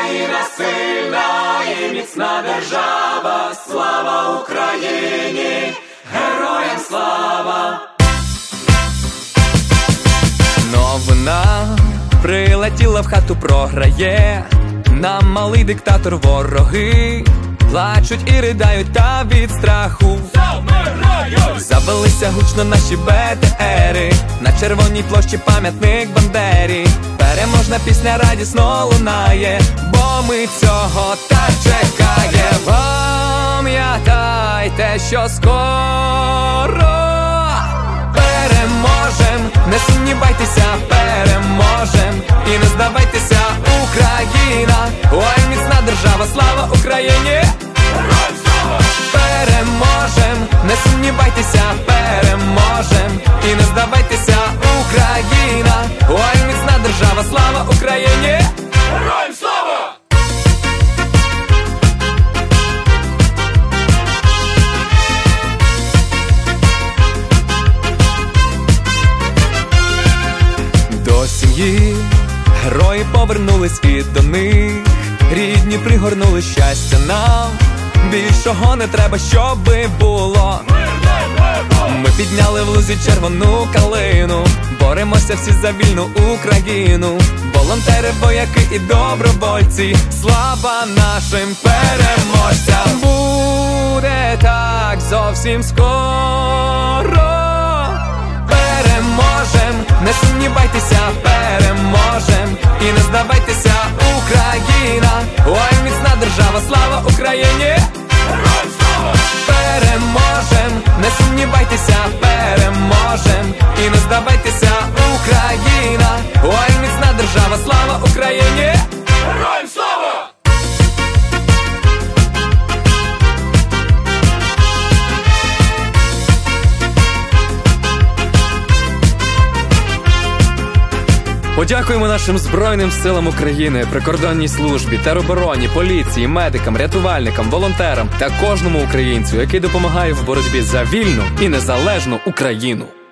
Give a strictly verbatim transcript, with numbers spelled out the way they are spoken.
Україна сильна і міцна держава. Слава Україні, героям слава! Новина прилетіла в хату, програє нам малий диктатор. Вороги плачуть і ридають, та від страху Замирають! Завелися гучно наші бе те ери, на червоній площі пам'ятник Бандері. Переможна пісня радісно лунає, бо ми цього так чекаємо. Пам'ятайте, що скоро переможем, не сумнівайтеся, переможем. І не здавайтеся, Україна, ой, міцна держава, слава Україні! Героям слава! Переможем, не сумнівайтеся, переможем. І не здавайтеся, Україна, ой, міцна держава, слава Україні! Героям слава! До сім'ї герої повернулись, і до них рідні пригорнули. Щастя нам, більшого не треба, щоби було. Ми підняли в лузі червону калину, боремося всі за вільну Україну. Волонтери, вояки і добровольці, слава нашим переможцям! Буде так зовсім скоро. Переможем, не сумнівайтеся, переможем. І не здавайтеся, Україна, ой, міцна держава, слава Україні! Героям слава! Переможем, не сумнівайтеся, переможем. І не здавайтеся, Україна, ой, міцна держава, слава Україні! Героям слава! Подякуємо нашим Збройним силам України, прикордонній службі, теробороні, поліції, медикам, рятувальникам, волонтерам та кожному українцю, який допомагає в боротьбі за вільну і незалежну Україну.